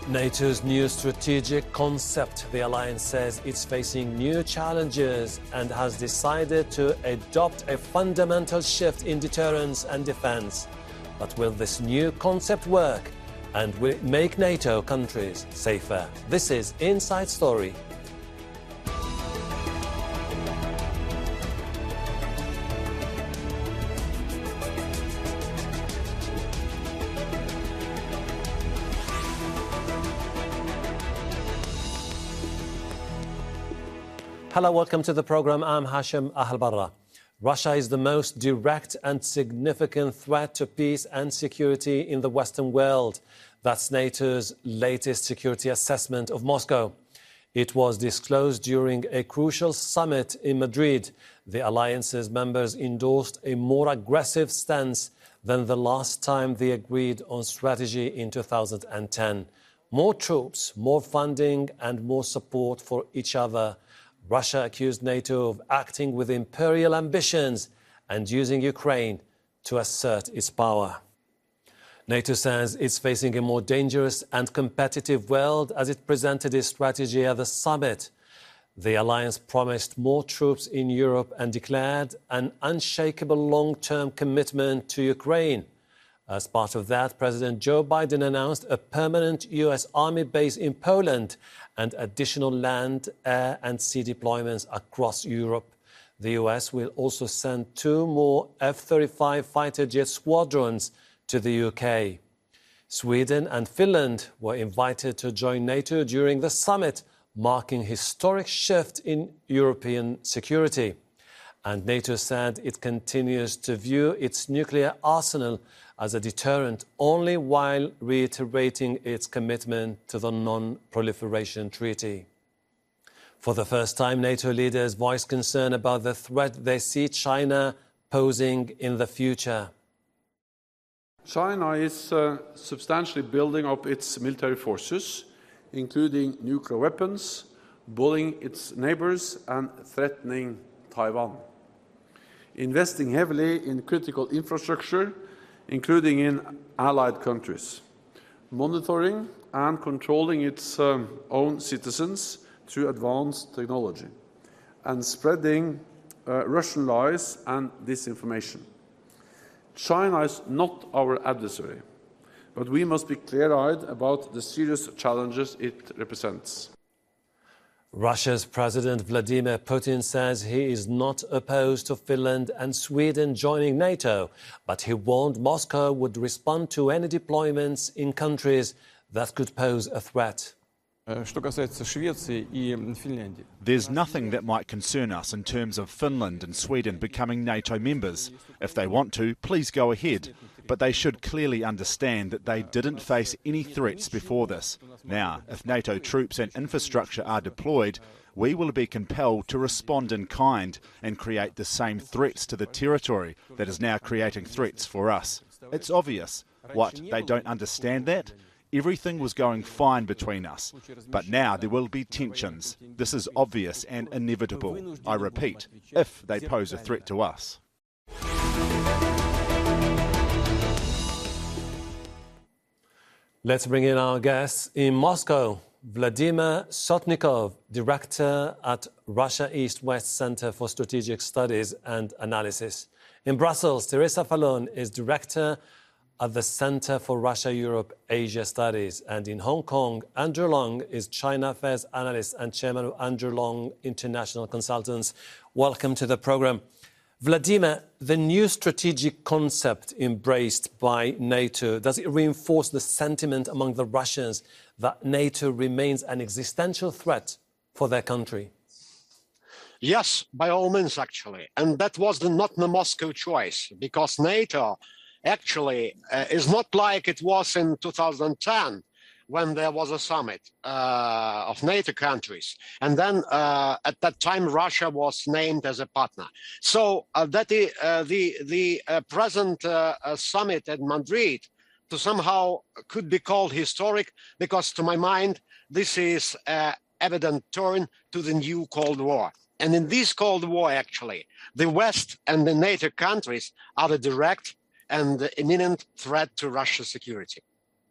NATO's new strategic concept. The alliance says it's facing new challenges and has decided to adopt a fundamental shift in deterrence and defense. But will this new concept work? And will it make NATO countries safer? This is Inside Story. Hello, welcome to the program. I'm Hashim Ahalbarra. Russia is the most direct and significant threat to peace and security in the Western world. That's NATO's latest security assessment of Moscow. It was disclosed during a crucial summit in Madrid. The alliance's members endorsed a more aggressive stance than the last time they agreed on strategy in 2010. More troops, more funding and more support for each other. Russia accused NATO of acting with imperial ambitions and using Ukraine to assert its power. NATO says it's facing a more dangerous and competitive world as it presented its strategy at the summit. The alliance promised more troops in Europe and declared an unshakable long-term commitment to Ukraine. As part of that, President Joe Biden announced a permanent U.S. Army base in Poland and additional land, air and sea deployments across Europe. The U.S. will also send 2 more F-35 fighter jet squadrons to the U.K. Sweden and Finland were invited to join NATO during the summit, marking a historic shift in European security. And NATO said it continues to view its nuclear arsenal as a deterrent only while reiterating its commitment to the Non-Proliferation Treaty. For the first time, NATO leaders voiced concern about the threat they see China posing in the future. China is substantially building up its military forces, including nuclear weapons, bullying its neighbors and threatening Taiwan. Investing heavily in critical infrastructure, including in allied countries, monitoring and controlling its own citizens through advanced technology, and spreading Russian lies and disinformation. China is not our adversary, but we must be clear-eyed about the serious challenges it represents. Russia's President Vladimir Putin says he is not opposed to Finland and Sweden joining NATO, but he warned Moscow would respond to any deployments in countries that could pose a threat. There's nothing that might concern us in terms of Finland and Sweden becoming NATO members. If they want to, please go ahead. But they should clearly understand that they didn't face any threats before this. Now, if NATO troops and infrastructure are deployed, we will be compelled to respond in kind and create the same threats to the territory that is now creating threats for us. It's obvious. What, they don't understand that? Everything was going fine between us, but now there will be tensions. This is obvious and inevitable. I repeat, if they pose a threat to us. Let's bring in our guests in Moscow. Vladimir Sotnikov, director at Russia East-West Center for Strategic Studies and Analysis. In Brussels, Teresa Fallon is director at the Center for Russia-Europe-Asia Studies. And in Hong Kong, Andrew Long is China Affairs Analyst and Chairman of Andrew Long International Consultants. Welcome to the program. Vladimir, the new strategic concept embraced by NATO, does it reinforce the sentiment among the Russians that NATO remains an existential threat for their country? Yes, by all means, actually. And that was not the Moscow choice, because NATO actually is not like it was in 2010, when there was a summit of NATO countries. And then at that time, Russia was named as a partner. So the present summit at Madrid to somehow could be called historic, because to my mind, this is an evident turn to the new Cold War. And in this Cold War, actually, the West and the NATO countries are the direct and the imminent threat to Russia's security.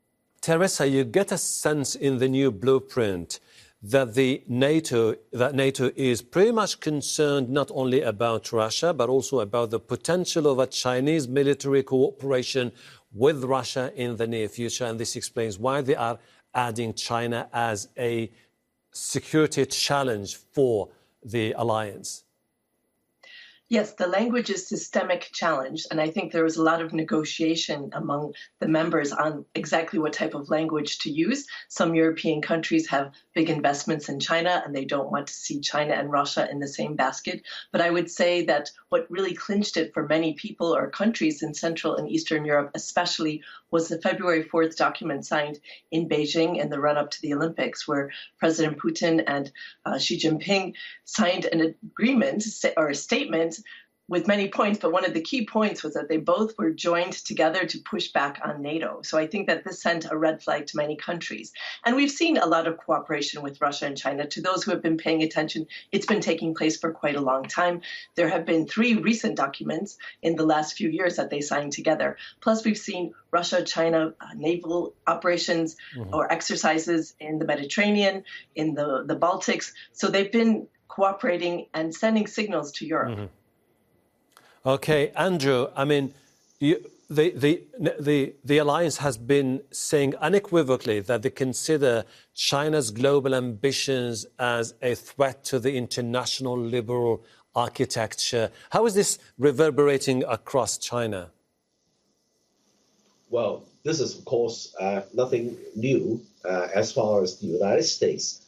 Teresa, you get a sense in the new blueprint that NATO is pretty much concerned not only about Russia, but also about the potential of a Chinese military cooperation with Russia in the near future. And this explains why they are adding China as a security challenge for the alliance. Yes, the language is systemic challenge, and I think there was a lot of negotiation among the members on exactly what type of language to use. Some European countries have big investments in China, and they don't want to see China and Russia in the same basket. But I would say that what really clinched it for many people or countries in Central and Eastern Europe especially was the February 4th document signed in Beijing in the run-up to the Olympics, where President Putin and Xi Jinping signed an agreement or a statement with many points, but one of the key points was that they both were joined together to push back on NATO. So I think that this sent a red flag to many countries. And we've seen a lot of cooperation with Russia and China. To those who have been paying attention, it's been taking place for quite a long time. There have been 3 recent documents in the last few years that they signed together. Plus, we've seen Russia-China naval operations or exercises in the Mediterranean, in the Baltics. So they've been cooperating and sending signals to Europe. Okay, Andrew, I mean, the alliance has been saying unequivocally that they consider China's global ambitions as a threat to the international liberal architecture. How is this reverberating across China? Well, this is, of course, nothing new as far as the United States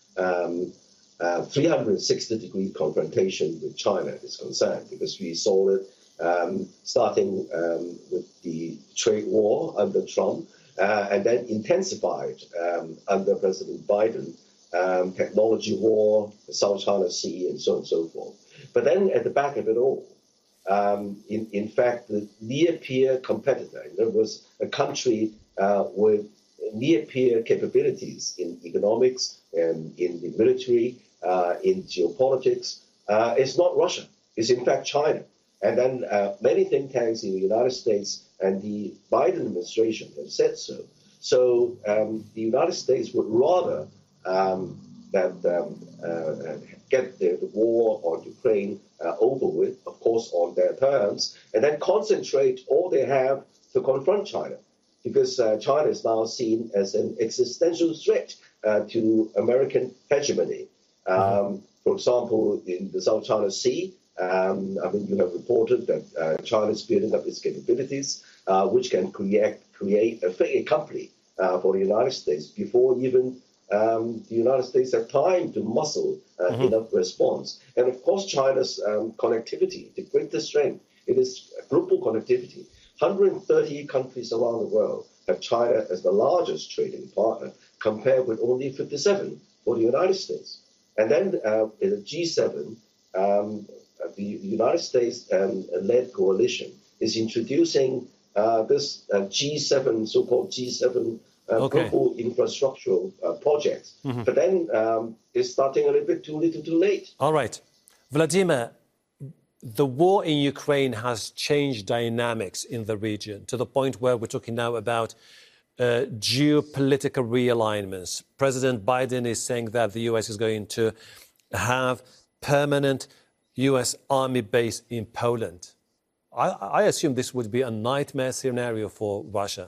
360-degree confrontation with China is concerned, because we saw it starting with the trade war under Trump, and then intensified under President Biden, technology war, the South China Sea, and so on and so forth. But then at the back of it all, in fact, the near-peer competitor, there was a country with near-peer capabilities in economics and in the military, in geopolitics. It's not Russia. It's in fact China. And then many think tanks in the United States and the Biden administration have said so. So the United States would rather get the war on Ukraine over with, of course, on their terms, and then concentrate all they have to confront China, because China is now seen as an existential threat to American hegemony. For example, in the South China Sea, I mean, you have reported that China is building up its capabilities, which can create a fake company for the United States before even the United States have time to muscle enough response. And of course, China's connectivity, the greatest strength, it is global connectivity. 130 countries around the world have China as the largest trading partner, compared with only 57 for the United States. And then in the G7, the United States-led coalition is introducing this G7, so-called G7 global infrastructural projects. But then it's starting a little bit too little too late. All right. Vladimir, the war in Ukraine has changed dynamics in the region to the point where we're talking now about geopolitical realignments. President Biden is saying that the U.S. is going to have permanent U.S. Army base in Poland. I assume this would be a nightmare scenario for Russia.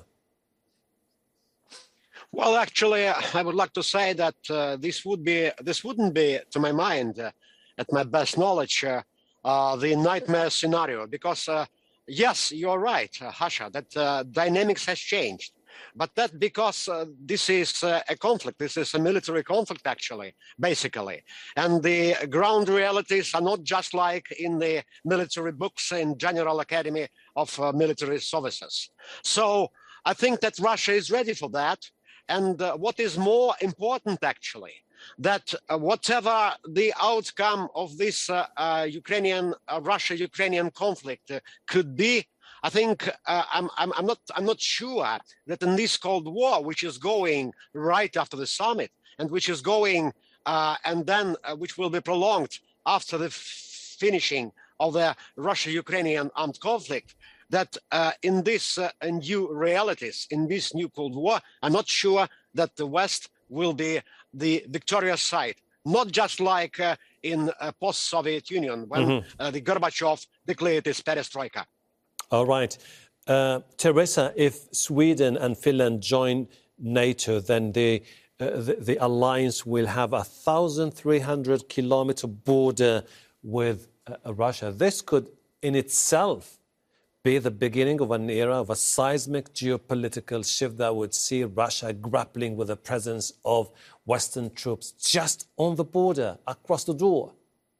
Well, actually, I would like to say that this wouldn't be, to my mind, at my best knowledge, the nightmare scenario, because yes, you're right, Hasha, that dynamics has changed. But that because this is a conflict, this is a military conflict, actually, basically. And the ground realities are not just like in the military books in General Academy of Military Services. So I think that Russia is ready for that. And what is more important, actually, that whatever the outcome of this Russia-Ukrainian conflict could be, I think I'm not sure that in this Cold War, which is going right after the summit, and which is going and then which will be prolonged after the finishing of the Russia-Ukrainian armed conflict, that in these new realities, in this new Cold War, I'm not sure that the West will be the victorious side. Not just like in post-Soviet Union when the Gorbachev declared his perestroika. All right. Teresa, if Sweden and Finland join NATO, then the alliance will have a 1,300-kilometer border with Russia. This could in itself be the beginning of an era of a seismic geopolitical shift that would see Russia grappling with the presence of Western troops just on the border, across the door.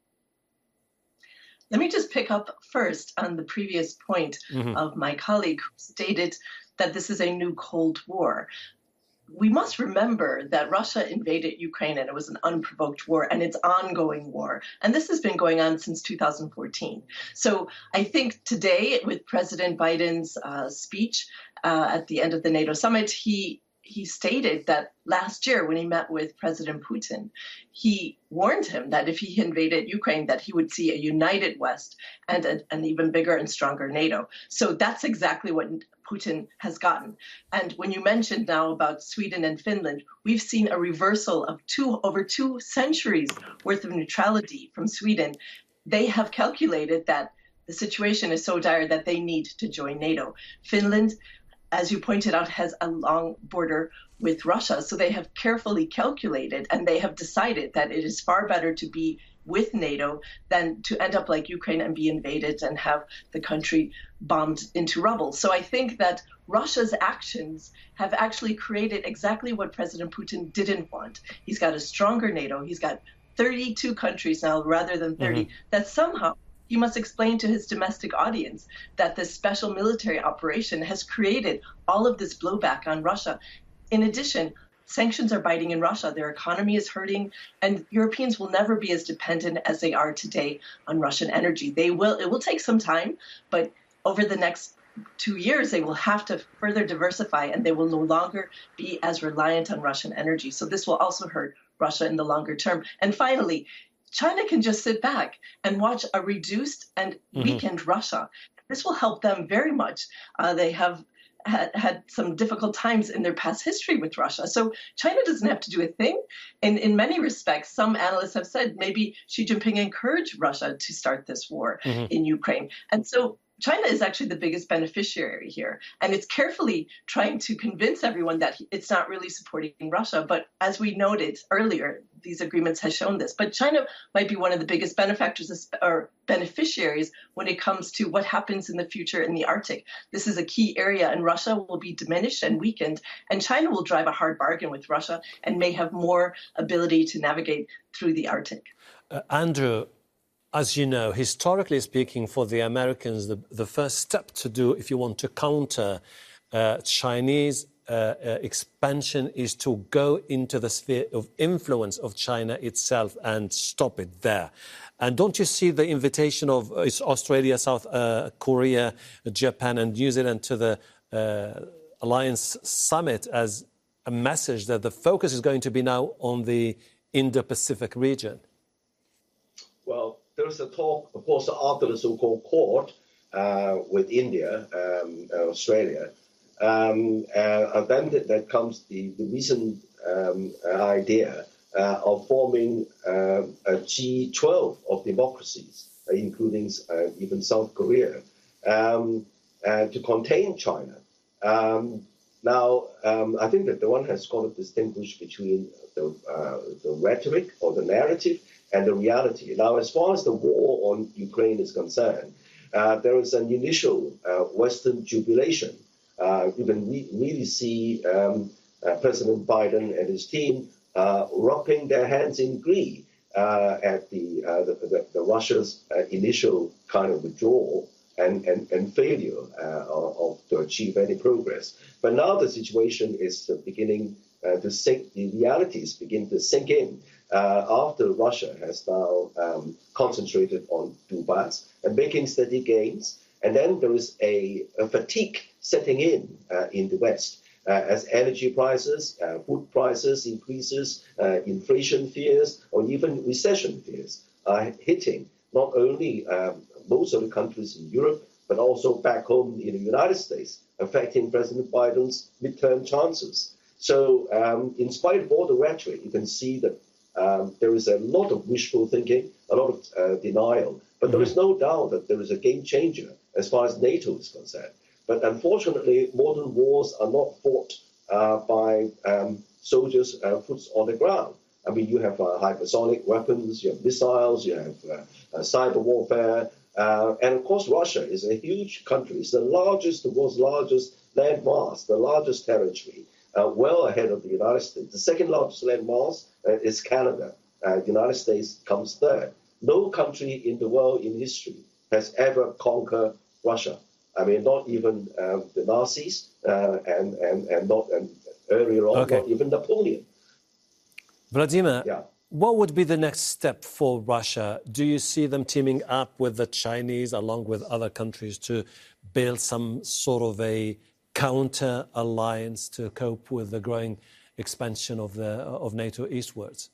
Let me just pick up first on the previous point of my colleague who stated that this is a new Cold War. We must remember that Russia invaded Ukraine and it was an unprovoked war and it's ongoing war. And this has been going on since 2014. So I think today with President Biden's speech at the end of the NATO summit, he stated that last year when he met with President Putin, he warned him that if he invaded Ukraine, that he would see a united West and an even bigger and stronger NATO. So that's exactly what Putin has gotten. And when you mentioned now about Sweden and Finland, we've seen a reversal of over 2 centuries worth of neutrality from Sweden. They have calculated that the situation is so dire that they need to join NATO. Finland, as you pointed out, has a long border with Russia. So they have carefully calculated and they have decided that it is far better to be with NATO than to end up like Ukraine and be invaded and have the country bombed into rubble. So I think that Russia's actions have actually created exactly what President Putin didn't want. He's got a stronger NATO. He's got 32 countries now rather than 30 that somehow he must explain to his domestic audience that this special military operation has created all of this blowback on Russia. In addition, sanctions are biting in Russia. Their economy is hurting, and Europeans will never be as dependent as they are today on Russian energy. It will take some time, but over the next 2 years, they will have to further diversify, and they will no longer be as reliant on Russian energy. So this will also hurt Russia in the longer term. And finally, China can just sit back and watch a reduced and weakened Russia. This will help them very much. They have had some difficult times in their past history with Russia. So China doesn't have to do a thing. In many respects, some analysts have said maybe Xi Jinping encouraged Russia to start this war in Ukraine. And so China is actually the biggest beneficiary here. And it's carefully trying to convince everyone that it's not really supporting Russia. But as we noted earlier, these agreements have shown this. But China might be one of the biggest benefactors or beneficiaries when it comes to what happens in the future in the Arctic. This is a key area, and Russia will be diminished and weakened. And China will drive a hard bargain with Russia and may have more ability to navigate through the Arctic. Andrew, as you know, historically speaking, for the Americans, the first step to do if you want to counter Chinese expansion is to go into the sphere of influence of China itself and stop it there. And don't you see the invitation of Australia, South Korea, Japan and New Zealand to the Alliance Summit as a message that the focus is going to be now on the Indo-Pacific region? Well, there's a talk, of course, after the so-called Quad with India, Australia. And then that comes the recent idea of forming a G12 of democracies, including even South Korea, to contain China. Now, I think that the one has got to distinguish between the rhetoric or the narrative and the reality. Now, as far as the war on Ukraine is concerned, there is an initial Western jubilation. You can really see President Biden and his team rubbing their hands in glee at the Russia's initial kind of withdrawal and failure to achieve any progress. But now the situation is beginning to sink. The realities begin to sink in after Russia has now concentrated on Donbass and making steady gains. And then there is a fatigue setting in the West as energy prices, food prices increases, inflation fears, or even recession fears are hitting not only most of the countries in Europe, but also back home in the United States, affecting President Biden's midterm chances. So in spite of all the rhetoric, you can see that there is a lot of wishful thinking, a lot of denial. But there is no doubt that there is a game changer as far as NATO is concerned. But unfortunately, modern wars are not fought by soldiers' foot on the ground. I mean, you have hypersonic weapons, you have missiles, you have cyber warfare. And of course, Russia is a huge country. It's the world's largest landmass, the largest territory, well ahead of the United States. The second largest landmass is Canada. The United States comes third. No country in the world in history has ever conquered Russia. I mean, not even the Nazis, and earlier on, not even Napoleon. Vladimir, what would be the next step for Russia? Do you see them teaming up with the Chinese along with other countries to build some sort of a counter alliance to cope with the growing expansion of NATO eastwards?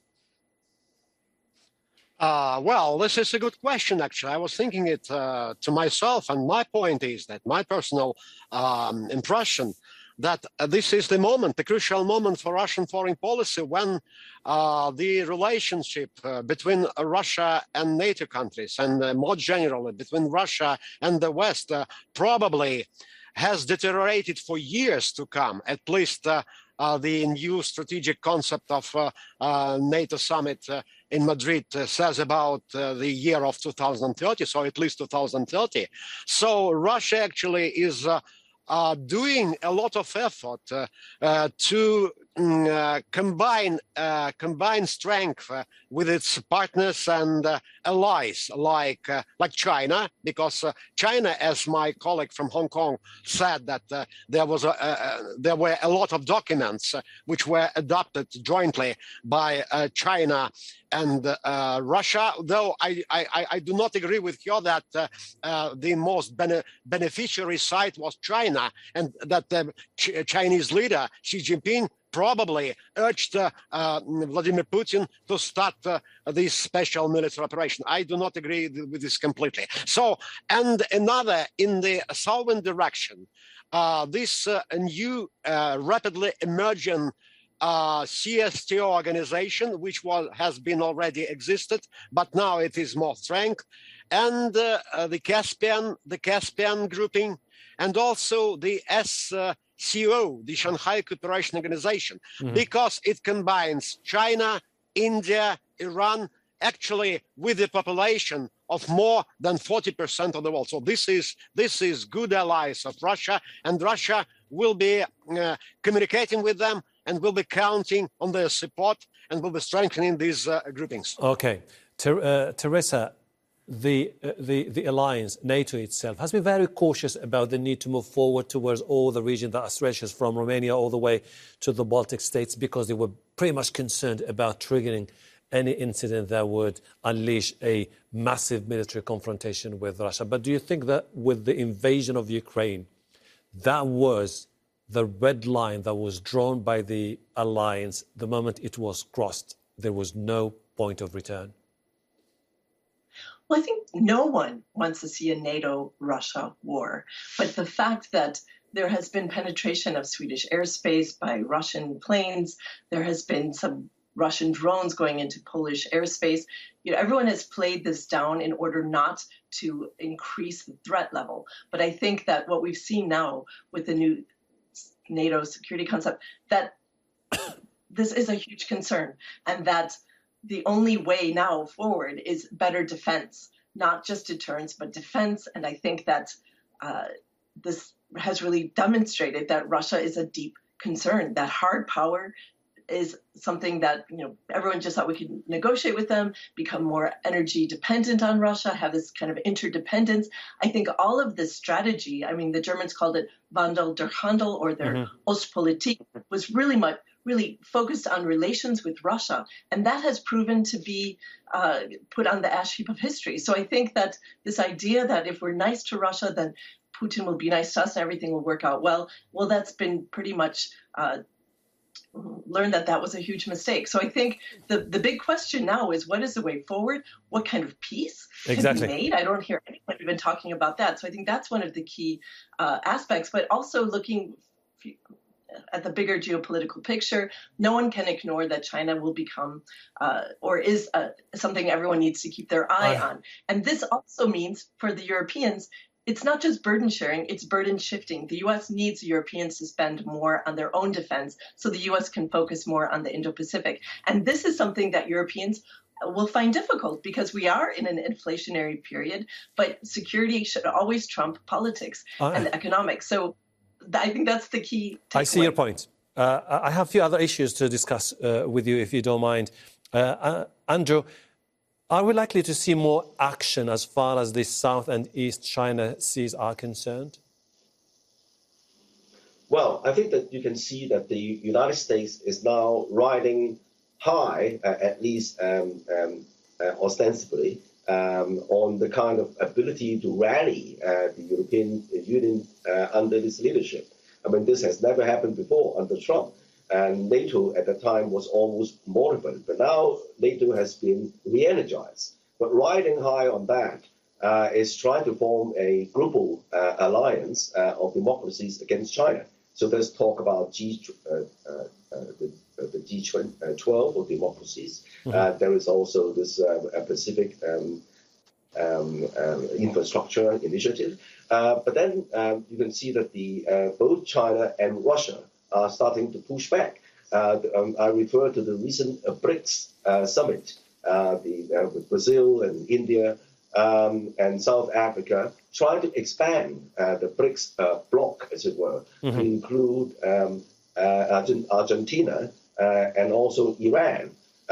Well, this is a good question, actually. I was thinking it to myself, and my point is that my personal impression that this is the moment, the crucial moment for Russian foreign policy, when the relationship between Russia and NATO countries, and more generally between Russia and the West, probably has deteriorated for years to come. At least the new strategic concept of NATO summit in Madrid says about the year of 2030, so at least 2030. So Russia actually is doing a lot of effort to combine strength with its partners and allies like China, because China, as my colleague from Hong Kong said, that there were a lot of documents which were adopted jointly by China and Russia, though I do not agree with her that the most beneficiary side was China, and that the Chinese leader, Xi Jinping, probably urged Vladimir Putin to start this special military operation. I do not agree with this completely. So, and another in the southern direction, this new rapidly emerging CSTO organization, which has been already existed, but now it is more strength, and the Caspian grouping, and also the SCO, the Shanghai Cooperation Organization, because it combines China, India, Iran, actually with the population of more than 40% of the world. So this is good allies of Russia, and Russia will be communicating with them and will be counting on their support and will be strengthening these groupings. Okay. Teresa, the alliance, NATO itself, has been very cautious about the need to move forward towards all the region that stretches from Romania all the way to the Baltic states, because they were pretty much concerned about triggering any incident that would unleash a massive military confrontation with Russia. But do you think that with the invasion of Ukraine, that was the red line that was drawn by the alliance? The moment it was crossed, there was no point of return? Well, I think no one wants to see a NATO-Russia war. But the fact that there has been penetration of Swedish airspace by Russian planes, there has been some Russian drones going into Polish airspace. Everyone has played this down in order not to increase the threat level. But I think that what we've seen now with the new NATO security concept, that this is a huge concern, and that the only way now forward is better defense, not just deterrence, but defense. And I think that this has really demonstrated that Russia is a deep concern, that hard power is something that, everyone just thought we could negotiate with them, become more energy dependent on Russia, have this kind of interdependence. I think all of this strategy, the Germans called it Wandel durch Handel, or their Ostpolitik, was really focused on relations with Russia. And that has proven to be put on the ash heap of history. So I think that this idea that if we're nice to Russia, then Putin will be nice to us and everything will work out well, that's been pretty much learned that that was a huge mistake. So I think the big question now is, what is the way forward? What kind of peace can be made? I don't hear anyone even talking about that. So I think that's one of the key aspects, but also looking at the bigger geopolitical picture. No one can ignore that China will become or is something everyone needs to keep their eye on. And this also means for the Europeans, it's not just burden sharing, it's burden shifting. The U.S. needs Europeans to spend more on their own defense so the U.S. can focus more on the Indo-Pacific. And this is something that Europeans will find difficult because we are in an inflationary period, but security should always trump politics and economics. So I think that's the key takeaway. I see your point. I have a few other issues to discuss with you, if you don't mind. Andrew, are we likely to see more action as far as the South and East China Seas are concerned? Well, I think that you can see that the United States is now riding high, at least ostensibly, on the kind of ability to rally the European Union under this leadership. I mean, this has never happened before under Trump. And NATO at the time was almost moribund. But now NATO has been re-energized. But riding high on that is trying to form a global alliance of democracies against China. So there's talk about the G12 of democracies. There is also this Pacific infrastructure initiative. But then you can see that both China and Russia are starting to push back. I refer to the recent BRICS summit, with Brazil and India and South Africa trying to expand the BRICS bloc, as it were, to include Argentina and also Iran.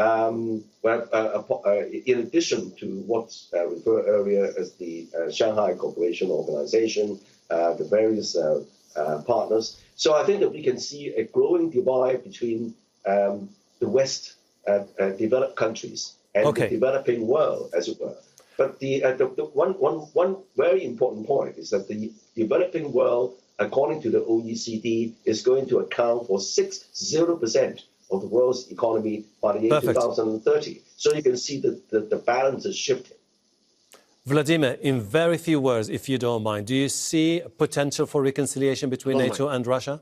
In addition to what's referred earlier as the Shanghai Cooperation Organization, the various partners. So I think that we can see a growing divide between the West developed countries and the developing world, as it were. But the one very important point is that the developing world, according to the OECD, is going to account for 60% of the world's economy by the year 2030. So you can see that the balance is shifting. Vladimir, in very few words, if you don't mind, do you see potential for reconciliation between NATO and Russia?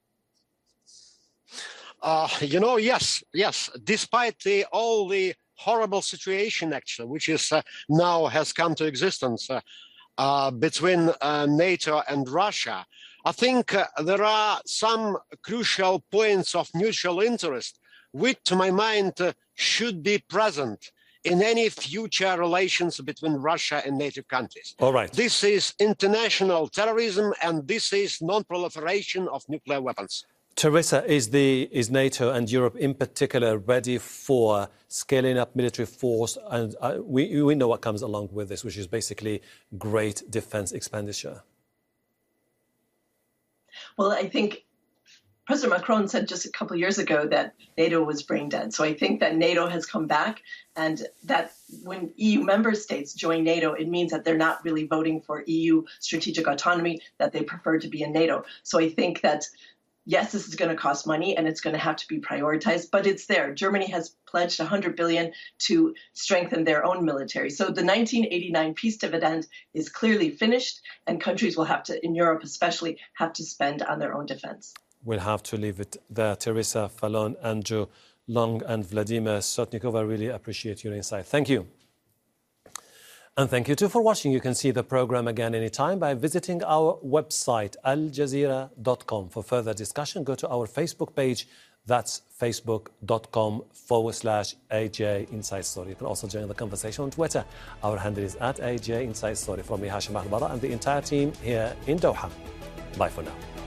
Yes. Despite all the horrible situation, actually, which is now has come to existence between NATO and Russia, I think there are some crucial points of mutual interest, which, to my mind, should be present in any future relations between Russia and NATO countries. All right. This is international terrorism, and this is non-proliferation of nuclear weapons. Teresa, is NATO and Europe in particular ready for scaling up military force? And we know what comes along with this, which is basically great defense expenditure. Well, I think President Macron said just a couple of years ago that NATO was brain dead. So I think that NATO has come back, and that when EU member states join NATO, it means that they're not really voting for EU strategic autonomy, that they prefer to be in NATO. So I think that, yes, this is going to cost money and it's going to have to be prioritized, but it's there. Germany has pledged $100 billion to strengthen their own military. So the 1989 peace dividend is clearly finished, and countries will have to, in Europe especially, have to spend on their own defense. We'll have to leave it there. Teresa Fallon, Andrew Long and Vladimir Sotnikov, I really appreciate your insight. Thank you. And thank you too for watching. You can see the program again anytime by visiting our website, aljazeera.com. For further discussion, go to our Facebook page. That's facebook.com/AJ Inside Story. You can also join the conversation on Twitter. Our handle is @AJ Inside Story. From me, Hashim Ahl Barra, and the entire team here in Doha. Bye for now.